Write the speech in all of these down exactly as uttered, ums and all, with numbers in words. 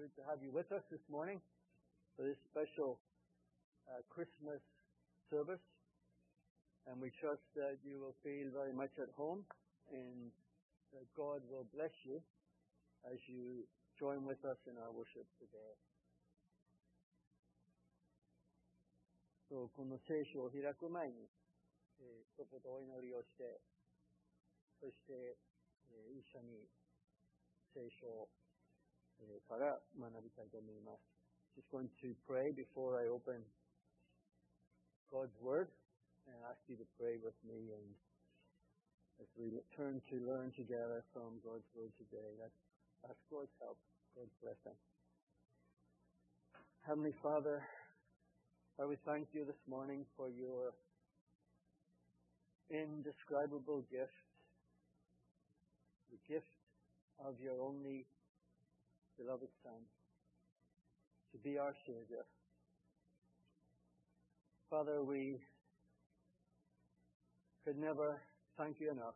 good to have you with us this morning for this special uh, Christmas service. And we trust that you will feel very much at home and that God will bless you as you join with us in our worship today. そうこの聖書を開く前に、えー、一言お祈りをして、そして、えー、一緒に聖書から学びたいと思います。Just going to pray before I open God's Word and ask you to pray with me and as we turn to learn together from God's Word today. Let's ask God's help, God's blessing. Heavenly Father, I we thank you this morning for your indescribable gift, the gift of your only beloved Son, to be our Savior. Father, we could never thank you enough.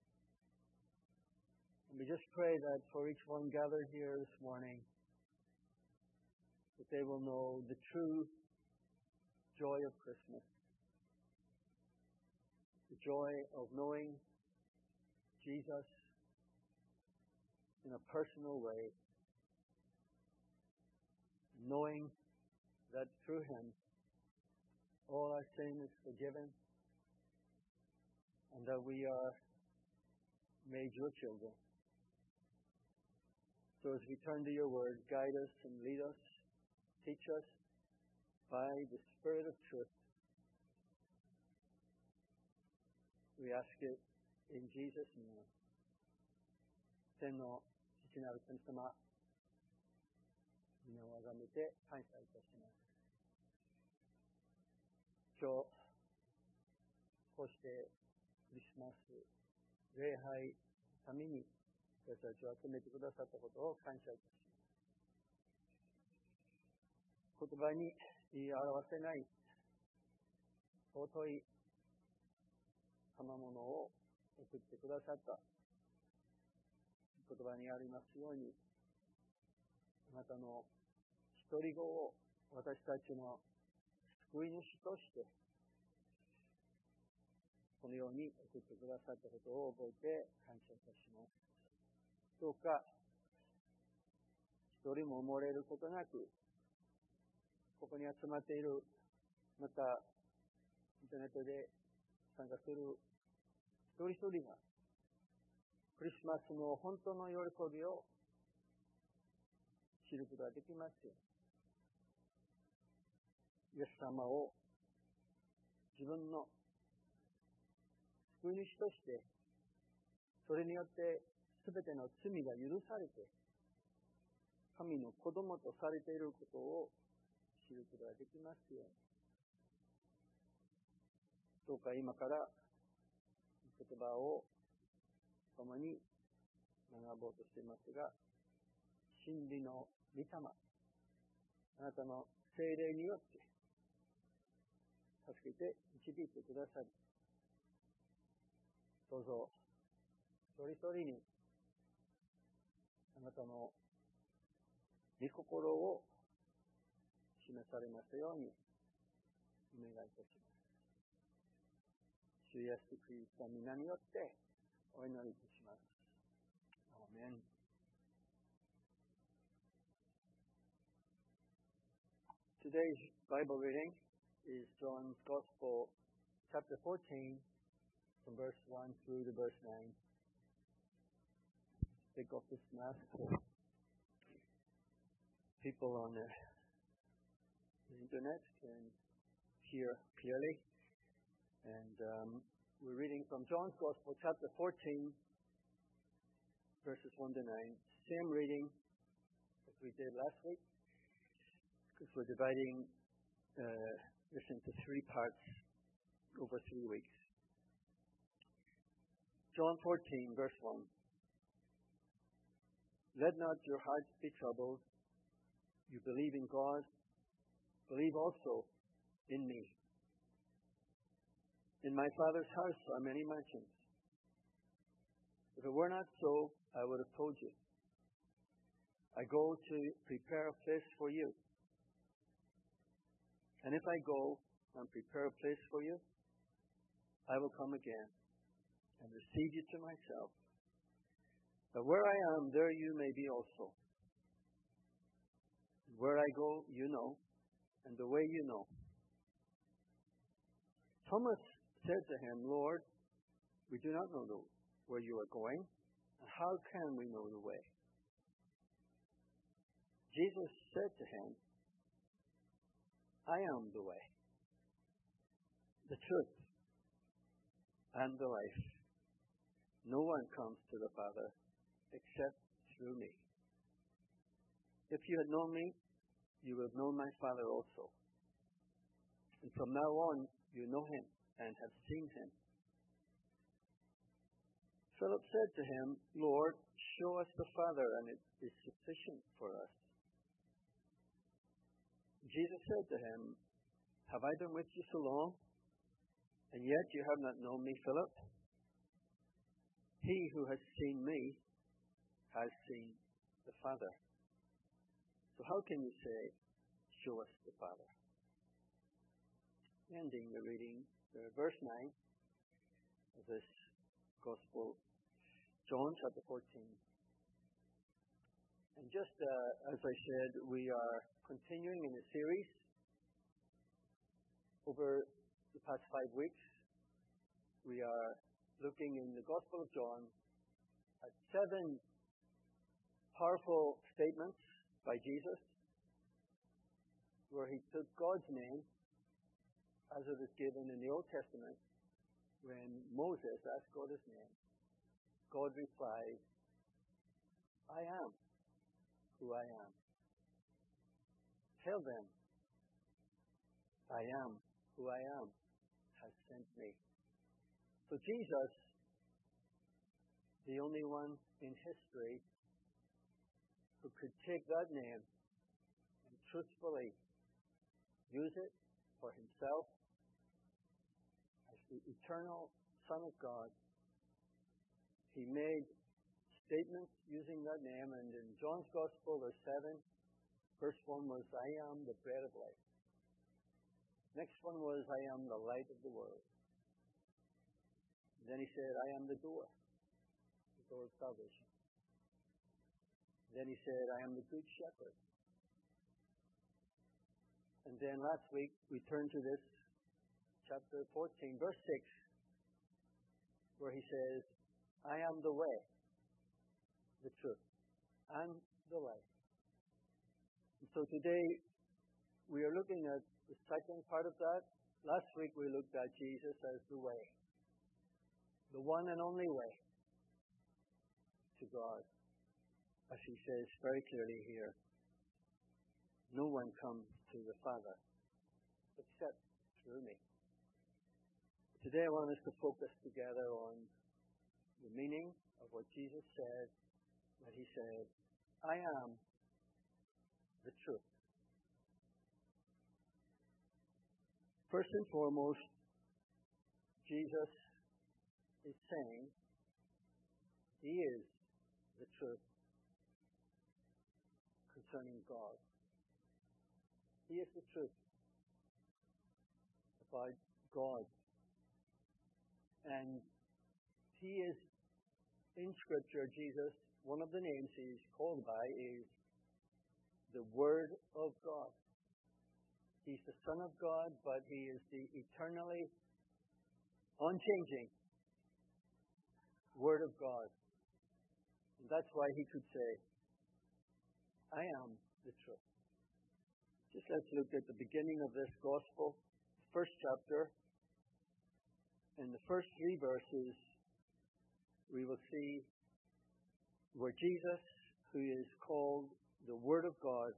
And we just pray that for each one gathered here this morning, that they will know the true joy of Christmas, the joy of knowing Jesus in a personal way, knowing that through Him all our sin is forgiven and that we are made your children. So as we turn to your word, guide us and lead us, teach us by the Spirit of truth. We ask it in Jesus' name. 天の父なる神様、皆をあがめて感謝いたします。今日、こうしてクリスマス礼拝のために私たちを集めてくださったことを感謝いたします。言葉に言い表せない尊い賜物を送ってくださった言葉にありますように、あなたの一人子を私たちの救い主としてこのように送ってくださったことを覚えて感謝いたします。どうか一人も漏れることなく、ここに集まっている、またインターネットで参加する一人一人がクリスマスの本当の喜びを知ることができますよ。イエス様を自分の救い主として、それによってすべての罪が許されて、神の子供とされていることを知ることができますよ。どうか今から言葉を共に学ぼうとしていますが、真理の御霊、あなたの聖霊によって助けて導いてくださり、どうぞ一人一人にあなたの御心を示されますようにお願いいたします。主イエスキリストの皆によってお祈りいたします。アーメン。Today's Bible reading is John's Gospel, chapter fourteen, from verse one through to verse nine. Take off this mask so people on the, the internet can hear clearly. And um, we're reading from John's Gospel, chapter fourteen, verses one to nine. Same reading as we did last week, because we're dividing uh, this into three parts over three weeks. John fourteen, verse one. Let not your hearts be troubled. You believe in God, believe also in me. In my Father's house are many mansions. If it were not so, I would have told you. I go to prepare a place for you. And if I go and prepare a place for you, I will come again and receive you to myself, that where I am, there you may be also. Where I go, you know, and the way you know. Thomas said to him, Lord, we do not know the, where you are going, and how can we know the way? Jesus said to him, I am the way, the truth, and the life. No one comes to the Father except through me. If you had known me, you would have known my Father also. And from now on, you know him and have seen him. Philip said to him, Lord, show us the Father, and it is sufficient for us. Jesus said to him, have I been with you so long, and yet you have not known me, Philip? He who has seen me has seen the Father. So how can you say, show us the Father? Ending the reading, uh, verse nine of this Gospel, John chapter fourteen. And just uh, as I said, we are continuing in a series over the past five weeks. We are looking in the Gospel of John at seven powerful statements by Jesus, where he took God's name, as it is given in the Old Testament, when Moses asked God his name. God replied, I am who I am. Tell them, I am who I am has sent me. So Jesus, the only one in history who could take that name and truthfully use it for himself as the eternal Son of God, he made statements using that name, and in John's Gospel, there's seven. First one was, I am the bread of life. Next one was, I am the light of the world. Then he said, I am the door, the door of salvation. Then he said, I am the good shepherd. And then last week, we turned to this, chapter fourteen, verse six, where he says, I am the way, the truth, and the life. And so today, we are looking at the second part of that. Last week, we looked at Jesus as the way, the one and only way to God. As he says very clearly here, no one comes to the Father except through me. Today I want us to focus together on the meaning of what Jesus said when he said, I am the truth. First and foremost, Jesus is saying he is the truth concerning God. He is the truth about God. And he is, in Scripture, Jesus, one of the names he's called by is the Word of God. He's the Son of God, but he is the eternally unchanging Word of God. And that's why he could say, I am the truth. Just let's look at the beginning of this gospel, first chapter. In the first three verses, we will see where Jesus, who is called the Word of God,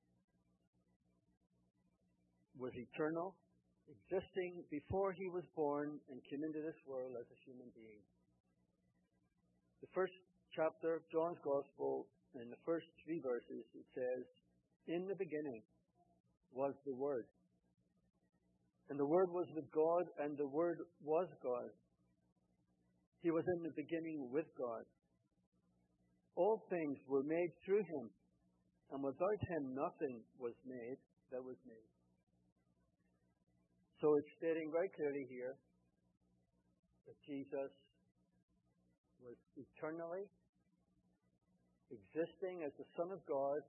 was eternal, existing before he was born and came into this world as a human being. The first chapter of John's Gospel, in the first three verses, it says, in the beginning was the Word. And the Word was with God, and the Word was God. He was in the beginning with God. All things were made through him, And without him, nothing was made that was made. So it's stating very clearly here that Jesus was eternally existing as the Son of God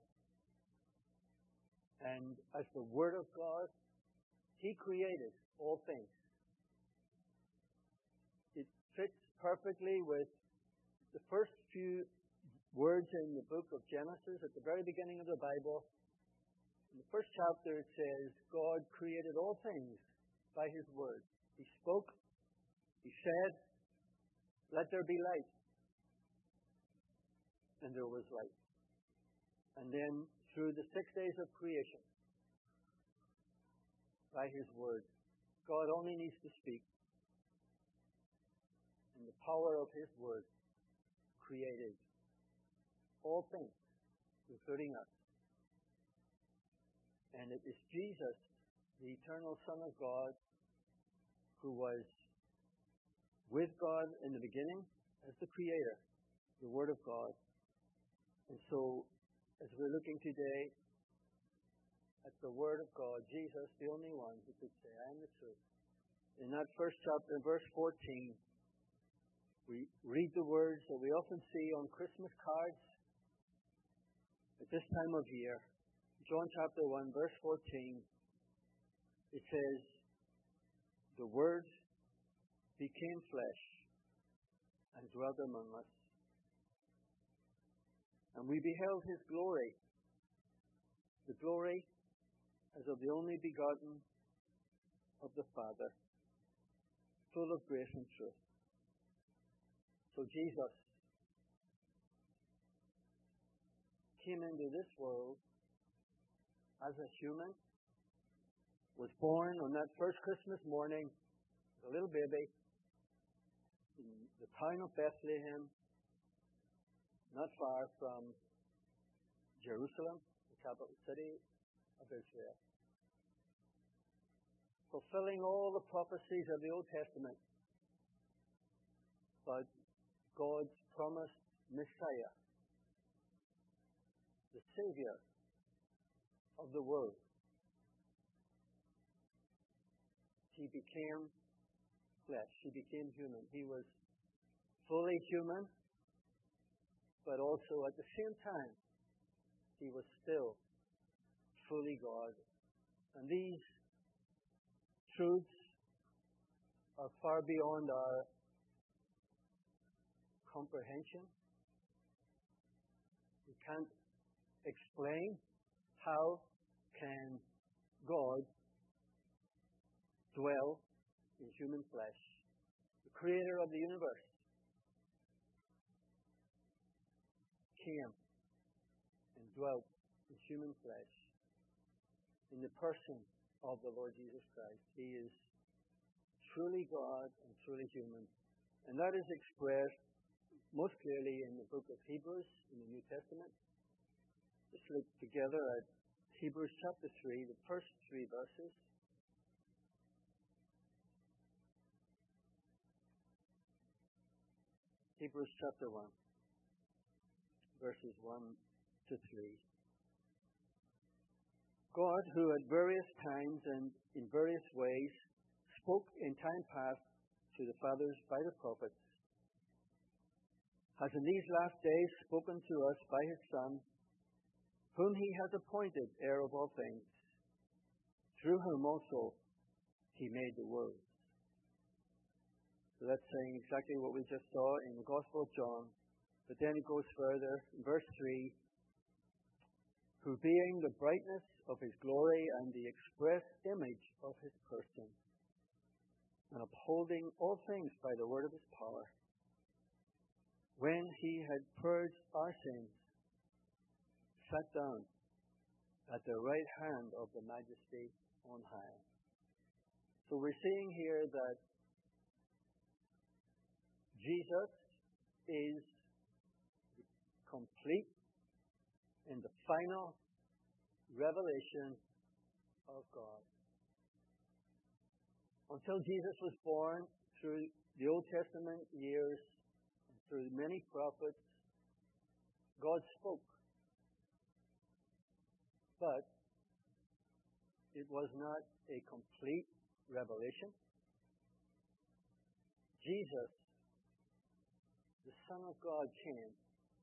and as the Word of God. He created all things. It fits perfectly with the first few words in the book of Genesis at the very beginning of the Bible. In the first chapter it says, God created all things by His Word. He spoke, He said, let there be light. And there was light. And then through the six days of creation, by His Word, God only needs to speak. And the power of His Word created all things, including us. And it is Jesus, the eternal Son of God, who was with God in the beginning as the Creator, the Word of God. And so, as we're looking today at the Word of God, Jesus, the only one who could say, I am the truth. In that first chapter, in verse fourteen, we read the words that we often see on Christmas cards at this time of year. John chapter one, verse fourteen, it says, the Word became flesh and dwelt among us. And we beheld His glory, the glory as of the only begotten of the Father, full of grace and truth. So Jesus came into this world as a human, was born on that first Christmas morning as a little baby in the town of Bethlehem, not far from Jerusalem, the capital city of Israel, fulfilling all the prophecies of the Old Testament about God's promised Messiah, the Savior of the world. He became flesh. He became human. He was fully human, but also at the same time, He was still fully God. And these truths are far beyond our comprehension. We can't explain how can God dwell in human flesh, the Creator of the universe came and dwelt in human flesh in the person of the Lord Jesus Christ. He is truly God and truly human. And that is expressed most clearly in the book of Hebrews in the New Testament. Let's look together at Hebrews chapter three, the first three verses. Hebrews chapter one, verses one to three. God, who at various times and in various ways spoke in time past to the fathers by the prophets, has in these last days spoken to us by His Son, whom He has appointed heir of all things, through whom also He made the world. So that's saying exactly what we just saw in the Gospel of John. But then it goes further in verse three, who being the brightness of His glory and the express image of His person, and upholding all things by the word of His power, when He had purged our sins, sat down at the right hand of the Majesty on high. So we're seeing here that Jesus is complete in the final revelation of God. Until Jesus was born, through the Old Testament years, and through many prophets, God spoke. But it was not a complete revelation. Jesus, the Son of God, came,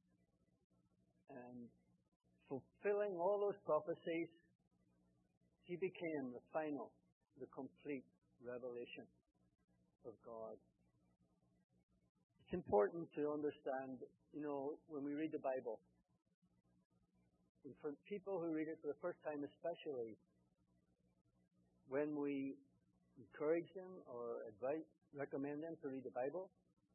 and fulfilling all those prophecies, he became the final, the complete revelation of God. It's important to understand, you know, when we read the Bible, and for people who read it for the first time especially, when we encourage them or advise, recommend them to read the Bible,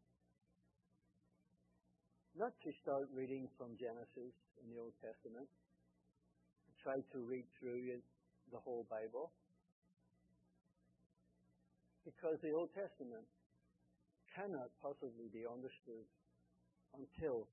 not to start reading from Genesis in the Old Testament, try to read through the whole Bible, because the Old Testament cannot possibly be understood until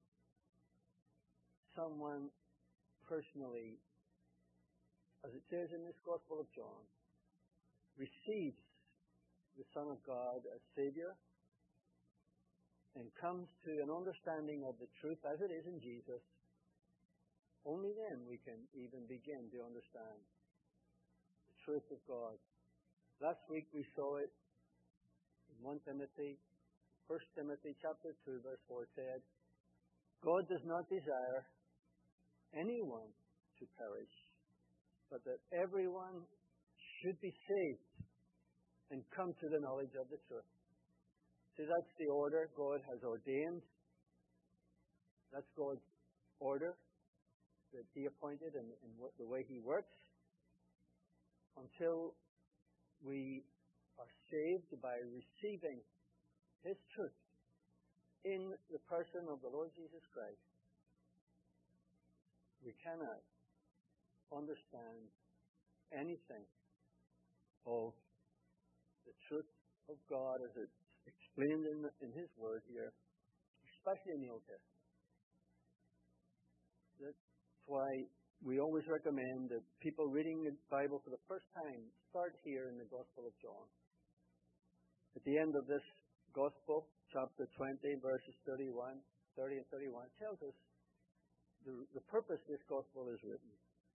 someone personally, as it says in this Gospel of John, receives the Son of God as Savior and comes to an understanding of the truth as it is in Jesus. Only then we can even begin to understand the truth of God. Last week we saw it in First Timothy, First Timothy chapter two, verse four said, God does not desire anyone to perish, but that everyone should be saved and come to the knowledge of the truth. See, that's the order God has ordained. That's God's order that He appointed and, and what, the way He works. Until we are saved by receiving His truth in the person of the Lord Jesus Christ, we cannot understand anything of the truth of God as it's explained in, in His Word here, especially in the Old Testament. That's why we always recommend that people reading the Bible for the first time start here in the Gospel of John. At the end of this Gospel, chapter twenty, verses thirty-one, thirty and thirty-one, tells us the, the purpose this Gospel is written.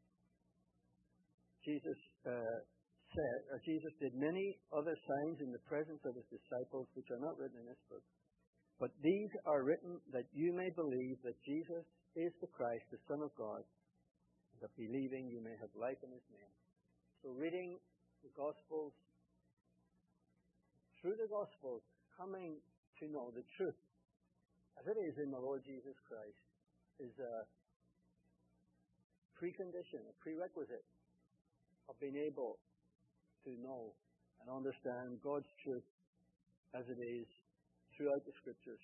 Jesus uh, said, or Jesus did many other signs in the presence of His disciples, which are not written in this book. But these are written that you may believe that Jesus is the Christ, the Son of God, and that believing you may have life in His name. So reading the Gospels, through the Gospels, coming to know the truth, as it is in the Lord Jesus Christ, is a precondition, a prerequisite of being able to know and understand God's truth as it is throughout the Scriptures.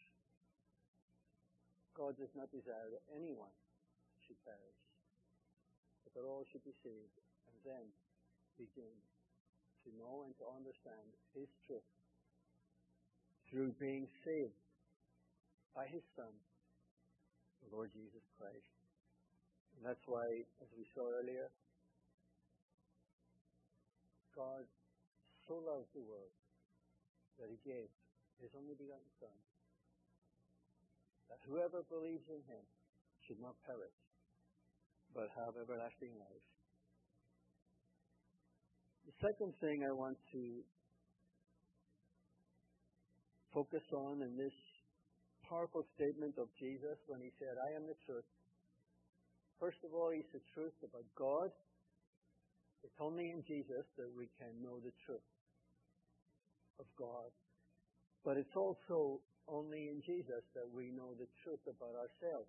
God does not desire that anyone should perish, but that all should be saved, and then begin to know and to understand His truth through being saved by His Son, the Lord Jesus Christ. And that's why, as we saw earlier, God so loved the world that He gave His only begotten Son, that whoever believes in Him should not perish, but have everlasting life. The second thing I want to focus on in this powerful statement of Jesus when He said, I am the truth. First of all, He's the truth about God. It's only in Jesus that we can know the truth of God. But it's also only in Jesus that we know the truth about ourselves.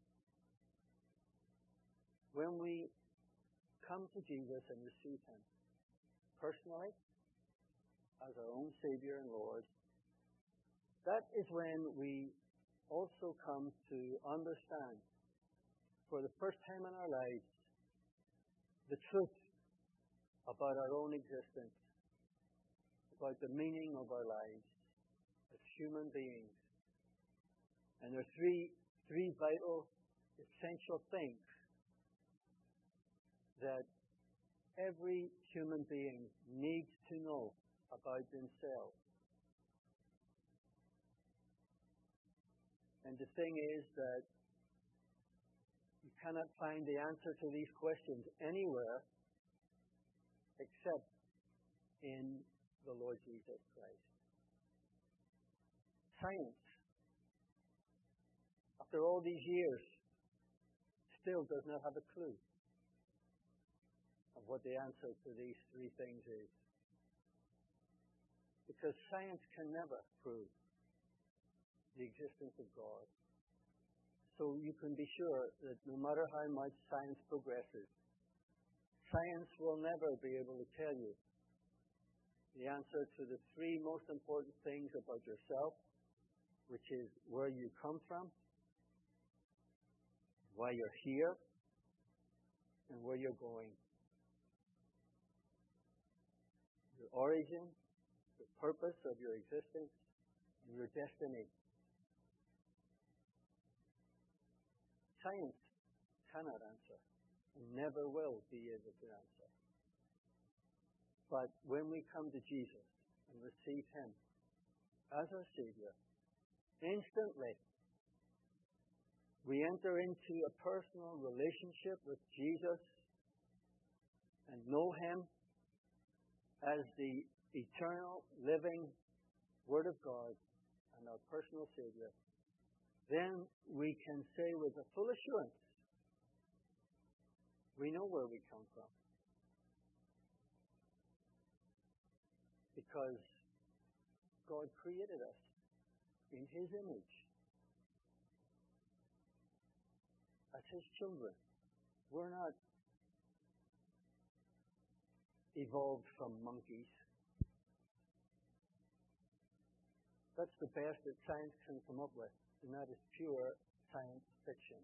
When we come to Jesus and receive Him personally as our own Savior and Lord, that is when we also come to understand for the first time in our lives the truth about our own existence, about the meaning of our lives as human beings. And there are three, three vital, essential things that every human being needs to know about themselves. And the thing is that you cannot find the answer to these questions anywhere except in the Lord Jesus Christ. Science, after all these years, still does not have a clue of what the answer to these three things is. Because science can never prove the existence of God. So you can be sure that no matter how much science progresses, science will never be able to tell you the answer to the three most important things about yourself, which is where you come from, why you're here, and where you're going. Your origin, the purpose of your existence, and your destiny. Science cannot answer and never will be able to answer. But when we come to Jesus and receive Him as our Savior, instantly we enter into a personal relationship with Jesus and know Him as the eternal, living Word of God and our personal Savior. Then we can say with a full assurance, we know where we come from. Because God created us in His image as His children. We're not evolved from monkeys. That's the best that science can come up with. And that is pure science fiction.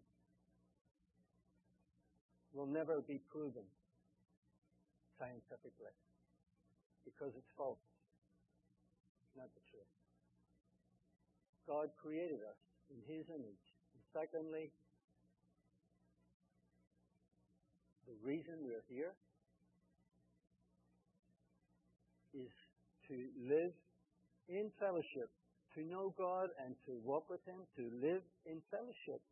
Will never be proven scientifically because it's false. It's not the truth. God created us in His image. And secondly, the reason we're here is to live in fellowship, to know God and to walk with Him, to live in fellowship,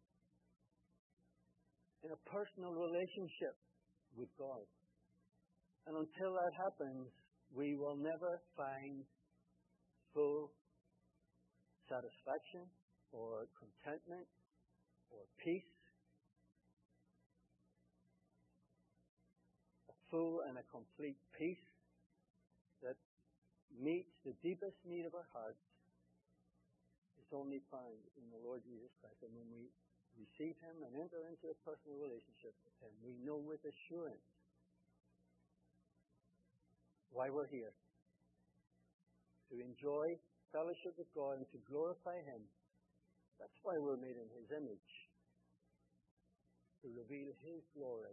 in a personal relationship with God. And until that happens, we will never find full satisfaction or contentment or peace, a full and a complete peace that meets the deepest need of our hearts is only found in the Lord Jesus Christ. And when we receive Him and enter into a personal relationship with Him, we know with assurance why we're here. To enjoy fellowship with God and to glorify Him. That's why we're made in His image. To reveal His glory.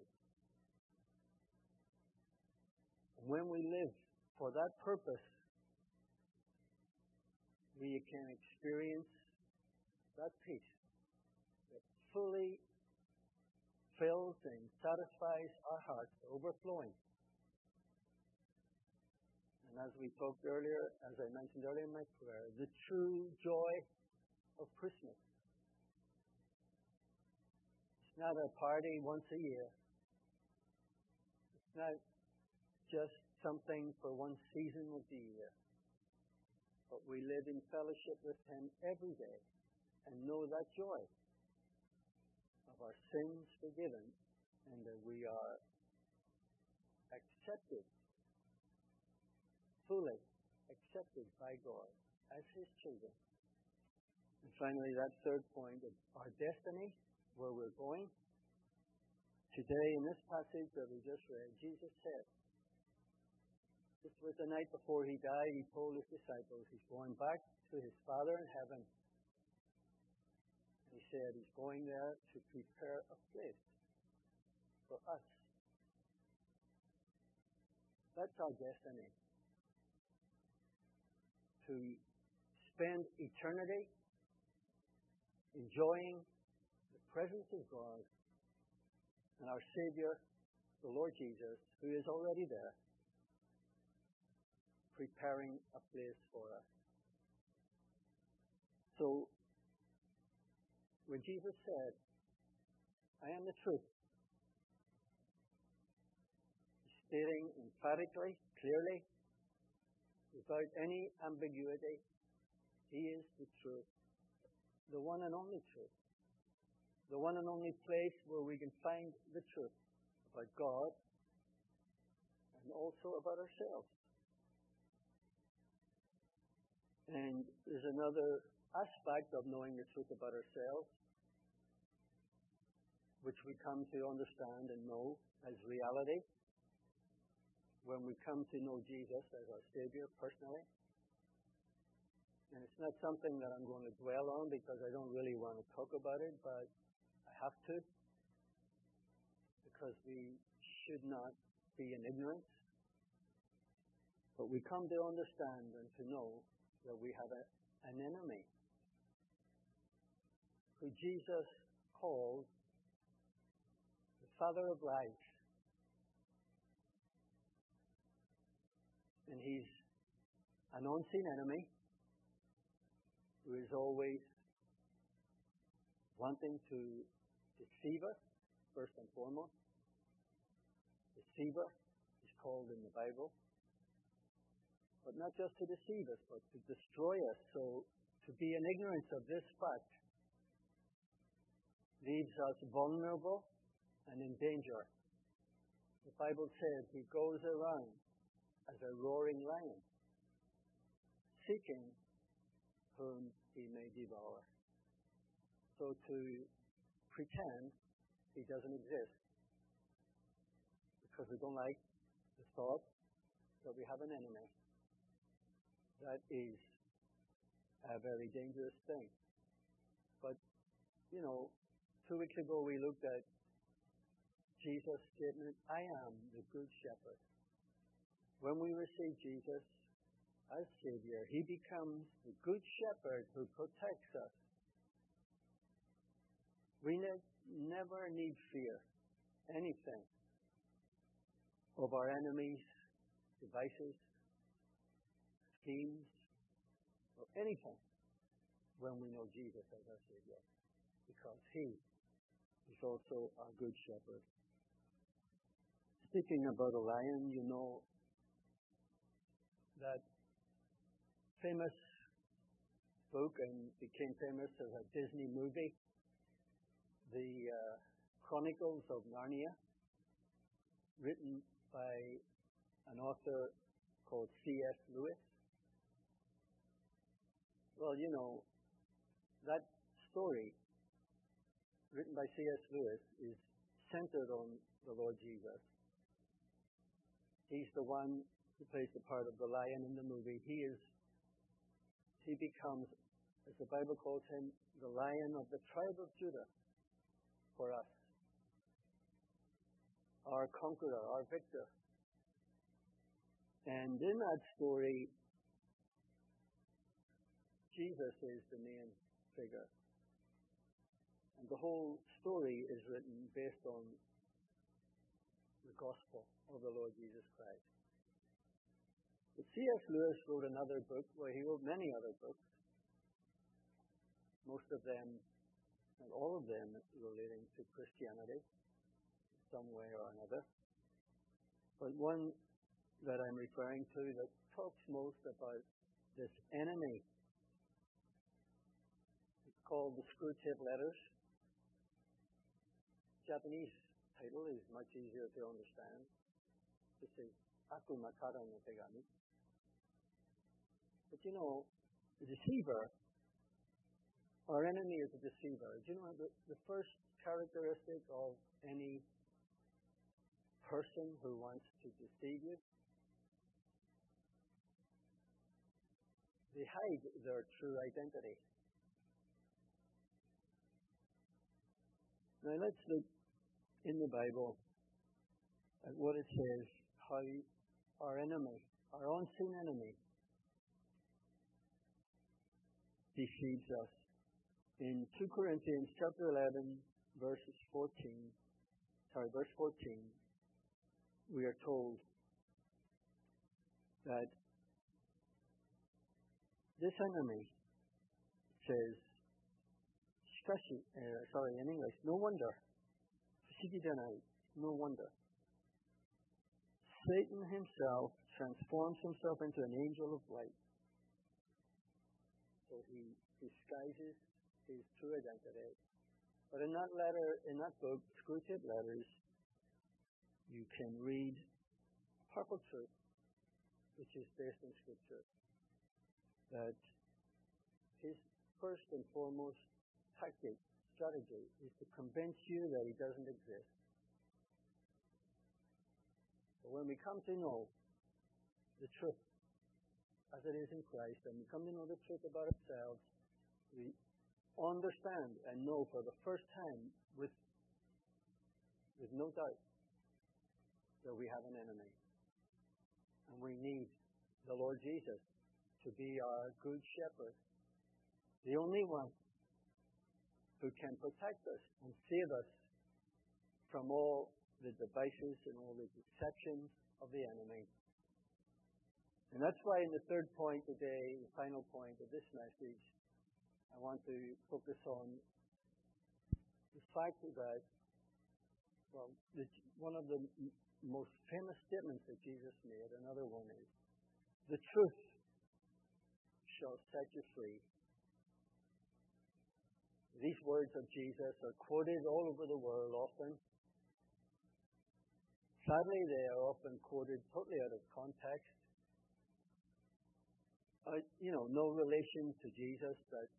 And when we live for that purpose, we can experience that peace that fully fills and satisfies our hearts, overflowing. And as we talked earlier, as I mentioned earlier in my prayer, the true joy of Christmas. It's not a party once a year. It's not just something for one season of the year. But we live in fellowship with Him every day and know that joy of our sins forgiven and that we are accepted, fully accepted by God as His children. And finally, that third point of our destiny, where we're going. Today, in this passage that we just read, Jesus said, this was the night before He died, He told His disciples He's going back to His Father in heaven. And He said He's going there to prepare a place for us. That's our destiny. To spend eternity enjoying the presence of God and our Savior, the Lord Jesus, who is already there, preparing a place for us. So, when Jesus said, I am the truth. He's stating emphatically, clearly, without any ambiguity, He is the truth, the one and only truth, the one and only place where we can find the truth about God and also about ourselves. And there's another aspect of knowing the truth about ourselves, which we come to understand and know as reality when we come to know Jesus as our Savior personally. And it's not something that I'm going to dwell on because I don't really want to talk about it, but I have to, because we should not be in ignorance. But we come to understand and to know that we have a, an enemy who Jesus called the Father of lies. And He's an unseen enemy who is always wanting to deceive us, first and foremost. Deceiver is called in the Bible. But not just to deceive us, but to destroy us. So to be in ignorance of this fact leaves us vulnerable and in danger. The Bible says He goes around as a roaring lion, seeking whom He may devour. So to pretend He doesn't exist because we don't like the thought that we have an enemy, that is a very dangerous thing. But, you know, two weeks ago we looked at Jesus' statement, I am the good shepherd. When we receive Jesus as Savior, He becomes the good shepherd who protects us. We ne- never need fear anything of our enemies' devices, schemes, or anything when we know Jesus as our Savior, because He is also our good shepherd. Speaking about a lion, you know that famous book and became famous as a Disney movie, The uh, Chronicles of Narnia, written by an author called C S Lewis. Well, you know, that story written by C S Lewis is centered on the Lord Jesus. He's the one who plays the part of the lion in the movie. He is, he becomes, as the Bible calls Him, the Lion of the tribe of Judah for us. Our conqueror, our victor. And in that story, Jesus is the main figure. And the whole story is written based on the gospel of the Lord Jesus Christ. But C S Lewis wrote another book, well, he wrote many other books, most of them, and all of them relating to Christianity in some way or another. But one that I'm referring to that talks most about this enemy, it's called The Screwtape Letters. Japanese title is much easier to understand. This is Aku Makara no Tegami. But you know, the deceiver, our enemy is a deceiver. Do you know the, the first characteristic of any person who wants to deceive you? They hide their true identity. Now let's look in the Bible at what it says, how our enemy, our unseen enemy, deceives us. In Second Corinthians chapter eleven, verses fourteen, sorry, verse fourteen, we are told that this enemy says, especially, uh, sorry, in English, no wonder 不思議じゃない. No wonder. Satan himself transforms himself into an angel of light. So he disguises his true identity. But in that letter, in that book, Screwtape Letters, you can read purple truth, which is based in Scripture, that his first and foremost tactic, strategy, is to convince you that he doesn't exist. But when we come to know the truth as it is in Christ, and we come to know the truth about ourselves, we understand and know for the first time with, with no doubt that we have an enemy. And we need the Lord Jesus to be our good shepherd, the only one who can protect us and save us from all the devices and all the deceptions of the enemy. And that's why in the third point today, the final point of this message, I want to focus on the fact that, well, the, one of the m- most famous statements that Jesus made, another one is, the truth shall set you free. These words of Jesus are quoted all over the world often. Sadly, they are often quoted totally out of context. Uh, you know, no relation to Jesus, but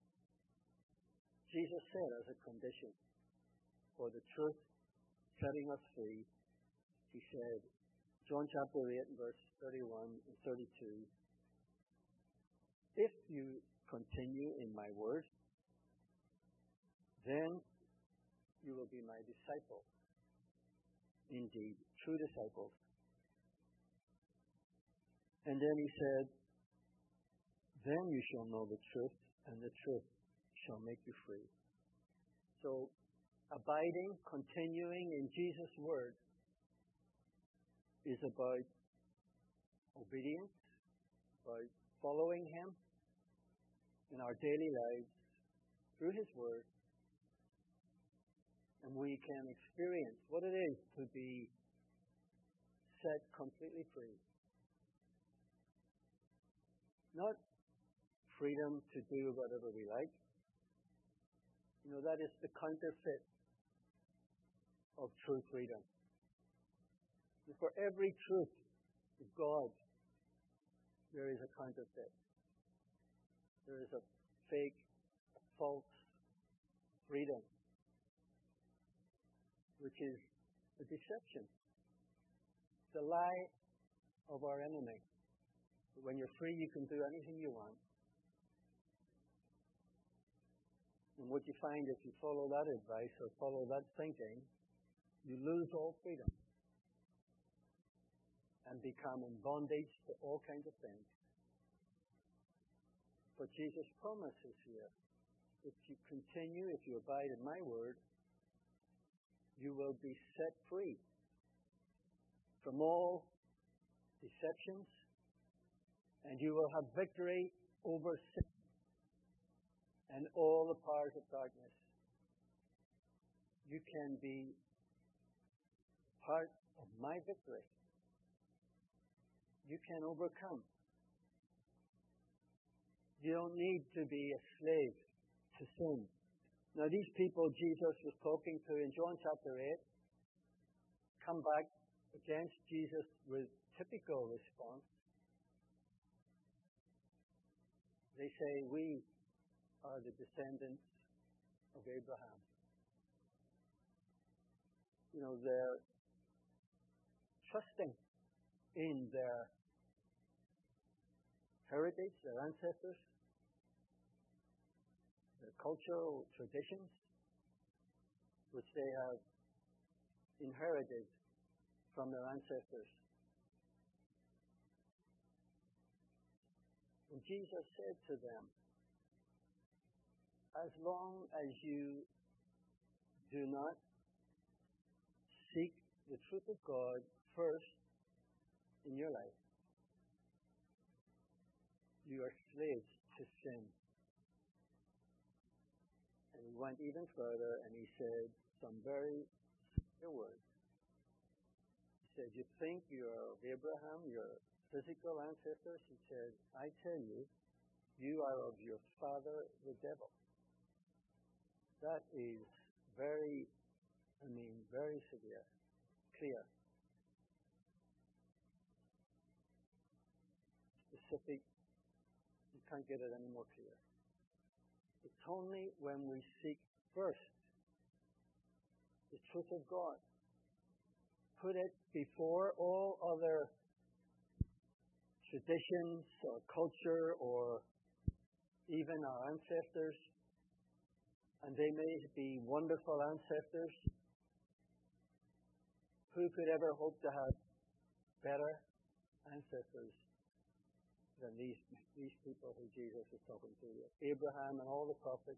Jesus said as a condition for the truth setting us free, he said, John chapter eight, verse thirty-one and thirty-two, if you continue in my word, then you will be my disciple. Indeed, true disciples. And then he said, then you shall know the truth, and the truth shall make you free. So, abiding, continuing in Jesus' word is about obedience, about following him in our daily lives through his word, and we can experience what it is to be set completely free. Not freedom to do whatever we like. You know, that is the counterfeit of true freedom. And for every truth of God, there is a counterfeit. There is a fake, false freedom, which is a deception. The lie of our enemy. When you're free, you can do anything you want. And what you find if you follow that advice or follow that thinking, you lose all freedom and become in bondage to all kinds of things. But Jesus promises here, if you continue, if you abide in my word, you will be set free from all deceptions, and you will have victory over sin and all the powers of darkness. You can be part of my victory. You can overcome. You don't need to be a slave to sin. Now, these people Jesus was talking to in John chapter eight come back against Jesus with typical response. They say, we are the descendants of Abraham. You know, they're trusting in their heritage, their ancestors, their cultural traditions, which they have inherited from their ancestors. And Jesus said to them, as long as you do not seek the truth of God first in your life, you are slaves to sin. And he went even further and he said some very your word. He said, you think you're of Abraham, your physical ancestors? He said, I tell you, you are of your father, the devil. That is very, I mean, very severe, clear, specific. You can't get it any more clear. It's only when we seek first the truth of God, put it before all other traditions or culture or even our ancestors, and they may be wonderful ancestors. Who could ever hope to have better ancestors than these these people who Jesus is talking to? Abraham and all the prophets.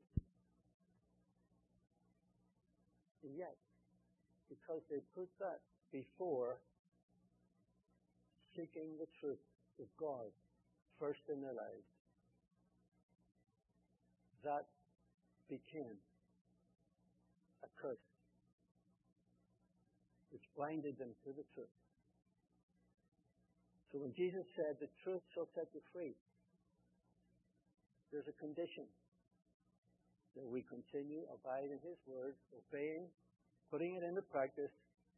And yet, because they put that before seeking the truth of God first in their lives, that became a curse, which blinded them to the truth. So when Jesus said, the truth shall set you free, there's a condition that we continue, abide in His word, obeying, putting it into practice.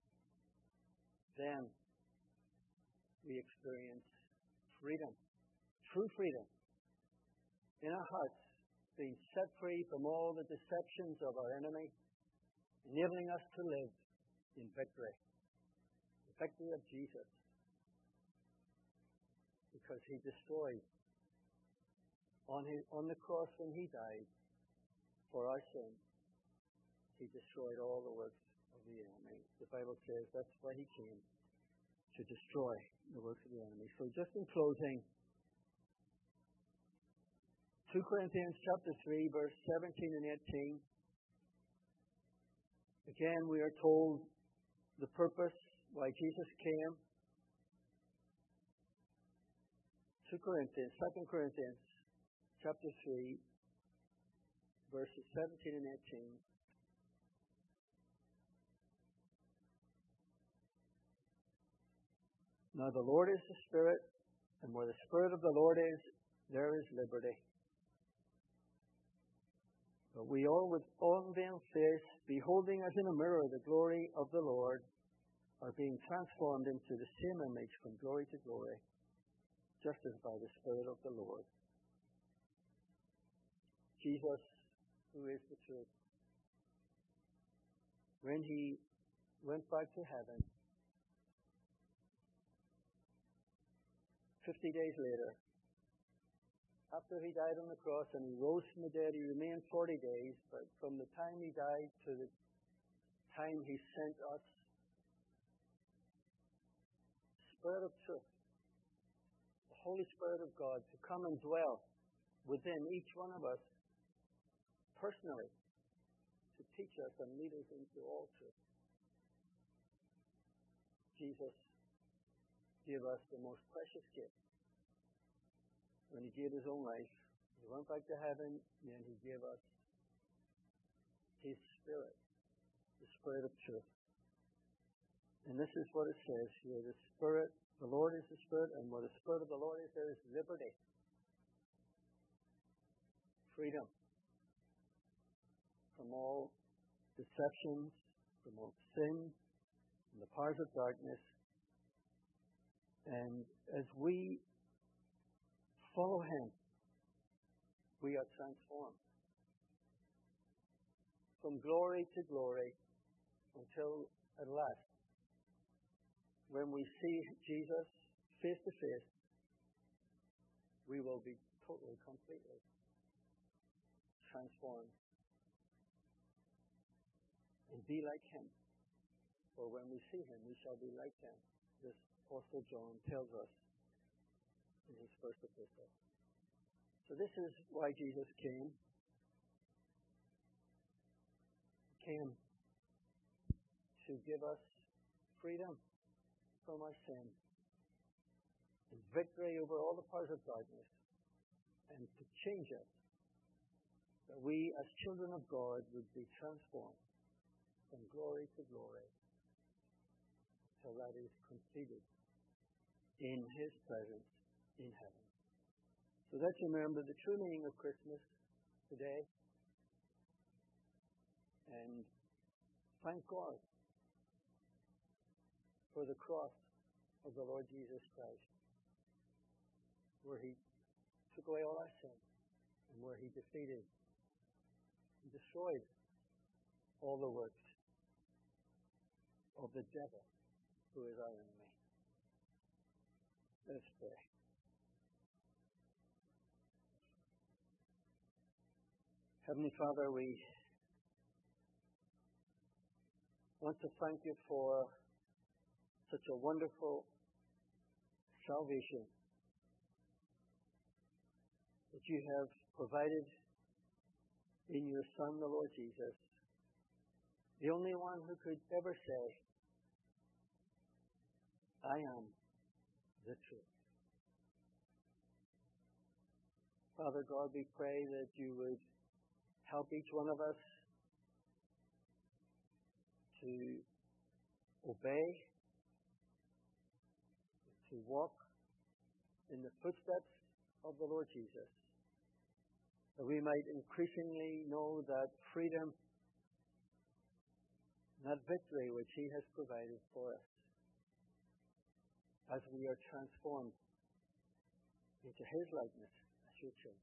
Then we experience freedom, true freedom, in our hearts, being set free from all the deceptions of our enemy, enabling us to live in victory, the victory of Jesus, because He destroyed on his, on the cross when He died for our sin. He destroyed all the works of the enemy. The Bible says that's why He came, to destroy the works of the enemy. So just in closing, Second Corinthians chapter three, verse seventeen and eighteen. Again, we are told the purpose why Jesus came. Second Corinthians, Second Corinthians chapter three, verses seventeen and eighteen. Now the Lord is the Spirit, and where the Spirit of the Lord is, there is liberty. But we all, with unveiled face, beholding as in a mirror the glory of the Lord, are being transformed into the same image from glory to glory, just as by the Spirit of the Lord. Jesus, who is the truth, when He went back to heaven, fifty days later, after He died on the cross and He rose from the dead, He remained forty days, but from the time He died to the time He sent us, Spirit of truth, the Holy Spirit of God, to come and dwell within each one of us personally, to teach us and lead us into all truth. Jesus gave us the most precious gift when He gave His own life. He went back to heaven, and He gave us His Spirit, the Spirit of truth. And this is what it says here: the Spirit, the Lord is the Spirit, and where the Spirit of the Lord is, there is liberty, freedom from all deceptions, from all sin, from the powers of darkness. And as we follow Him, we are transformed from glory to glory until at last, when we see Jesus face to face, we will be totally, completely transformed and be like Him. For when we see Him, we shall be like Him. This Apostle John tells us in his first epistle. So this is why Jesus came. He came to give us freedom from our sin and victory over all the powers of darkness, and to change us, that we as children of God would be transformed from glory to glory until that is completed in His presence in heaven. So let's remember the true meaning of Christmas today and thank God for the cross of the Lord Jesus Christ, where He took away all our sin and where He defeated and destroyed all the works of the devil, who is our enemy. Let's pray. Heavenly Father, we want to thank You for such a wonderful salvation that You have provided in Your Son, the Lord Jesus, the only one who could ever say, I am the truth. Father God, we pray that You would help each one of us to obey, to walk in the footsteps of the Lord Jesus, that we might increasingly know that freedom, that victory which He has provided for us as we are transformed into His likeness as Your children.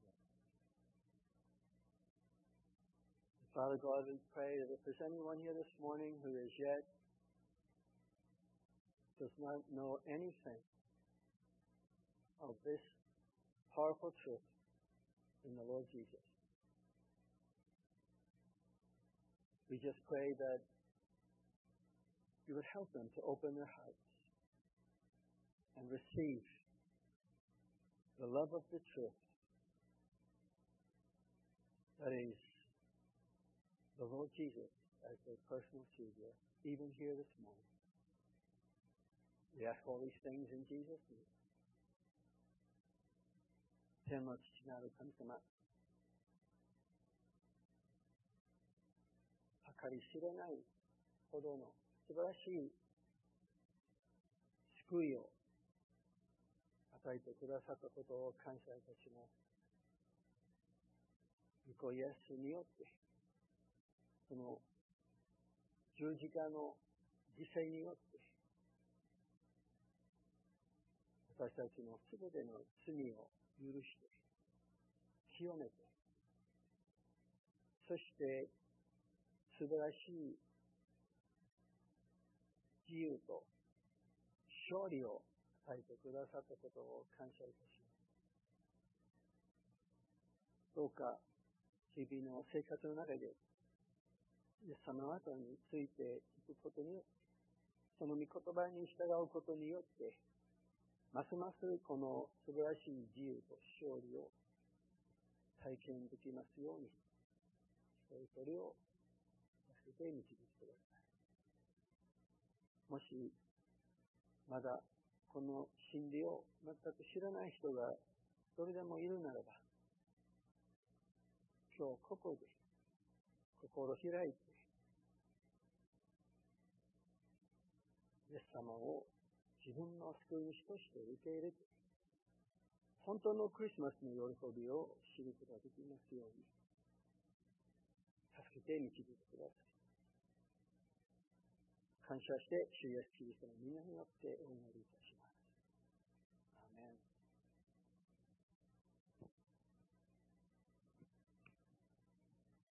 Father God, we pray that if there's anyone here this morning who as yet does not know anything of this powerful truth in the Lord Jesus, we just pray that You would help them to open their hearts and receive the love of the truth that is the Lord Jesus as their personal Savior, even here this morning. We ask all these things in Jesus' name. 天の父なる神様、計り知れないほどの素晴らしい救いを与えてくださったことを感謝いたします。御子イエスによってその十字架の犠牲によって私たちのすべての罪を許して清めて、そして素晴らしい自由と勝利を与えてくださったことを感謝いたします。どうか日々の生活の中でイエス様方についていくことによって、その御言葉に従うことによって、ますますこの素晴らしい自由と勝利を体験できますように、それぞれを助けて導いてください。もし、まだこの真理を全く知らない人がどれでもいるならば、今日ここで心開いて、イエス様を自分の救い主として受け入れて、本当のクリスマスの喜びを知ることができますように、助けて導いてください。感謝して、主イエスキリストの皆によってお祈りいたします。